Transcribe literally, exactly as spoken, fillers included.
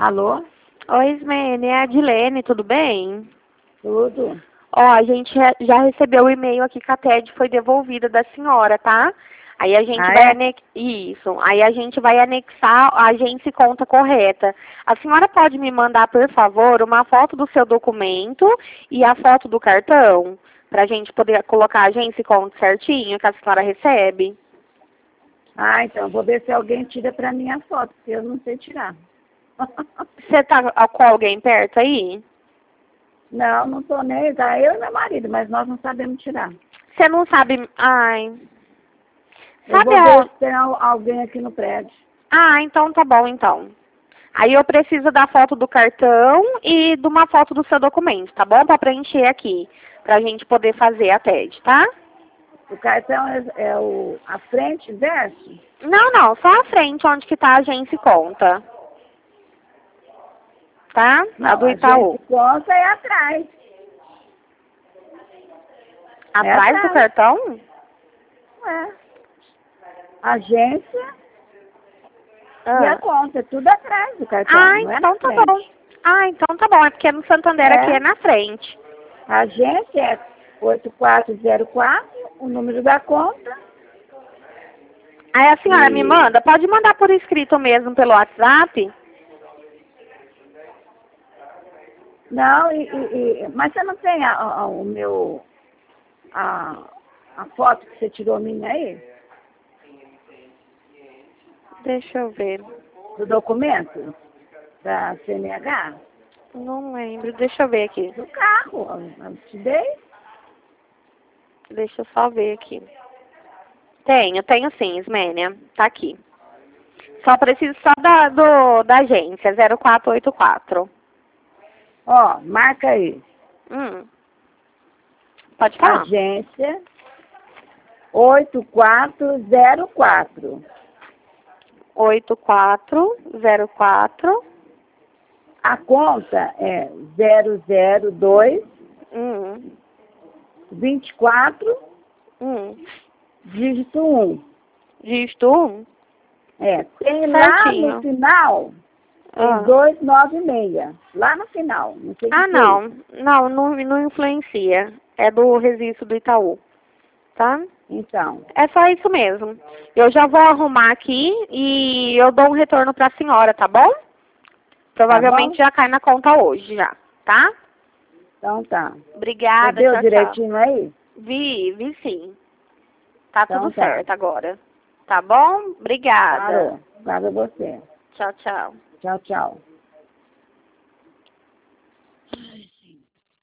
Alô? Oi, Ismene, é a Dilene, tudo bem? Tudo? Ó, a gente re- já recebeu o e-mail aqui que a T E D foi devolvida da senhora, tá? Aí a gente Ah, vai é? anex... Isso. Aí a gente vai anexar a agência e conta correta. A senhora pode me mandar, por favor, uma foto do seu documento e a foto do cartão? Pra gente poder colocar a agência e conta certinho que a senhora recebe. Ah, então, vou ver se alguém tira pra mim a foto, porque eu não sei tirar. Você tá com alguém perto aí? Não, não tô nem, tá eu e meu marido, mas nós não sabemos tirar. Você não sabe... Ai... Eu Sabe vou ver a... se tem al- alguém aqui no prédio. Ah, então tá bom, então. Aí eu preciso da foto do cartão e de uma foto do seu documento, tá bom? Pra preencher aqui, pra gente poder fazer a T E D, tá? O cartão é, é o, a frente, verso? Não, não, só a frente onde que tá a agência e conta. Tá? A Não, do a Itaú. gente conta é atrás. É Atrás do atrás. cartão? É. Agência e a Ah, conta, é tudo atrás do cartão, ah não é na então tá bom. frente. Ah, então tá bom. É porque no Santander aqui É. é na frente. A agência é oito quatro zero quatro, o número da conta. Aí a senhora me E manda, pode mandar por escrito mesmo pelo WhatsApp? não, e, e- e- mas você não tem a, a- o meu a, a foto que você tirou minha aí? Deixa eu ver. Do documento da C N H? Não lembro, deixa eu ver aqui. Do carro, eu eu te dei? Deixa eu só ver aqui. Tenho, tenho sim, Ismênia. Tá aqui. Só preciso só da, do, da agência, zero quatro oito quatro. Ó, marca aí. Hum. Pode falar. Agência oito quatro zero quatro. oito quatro zero quatro. A conta é zero zero dois Hum. vinte e quatro, Hum. dígito um. Dígito um? É, tem lá no Certinho. final, tem Ah, duzentos e noventa e seis. Lá no final, não sei o ah que que é não. isso. Não, não. Não influencia. É do registro do Itaú. Tá? Então, É só isso mesmo. Eu já vou arrumar aqui e eu dou um retorno pra senhora, tá bom? tá Provavelmente bom? já cai na conta hoje já, tá? Então tá. Você Obrigada, deu tchau, tchau. direitinho aí? Vi, vi sim. Tá Então tudo tá. certo agora. Tá bom? Obrigada. Parou. Obrigada a você. Tchau, tchau. Tchau, tchau.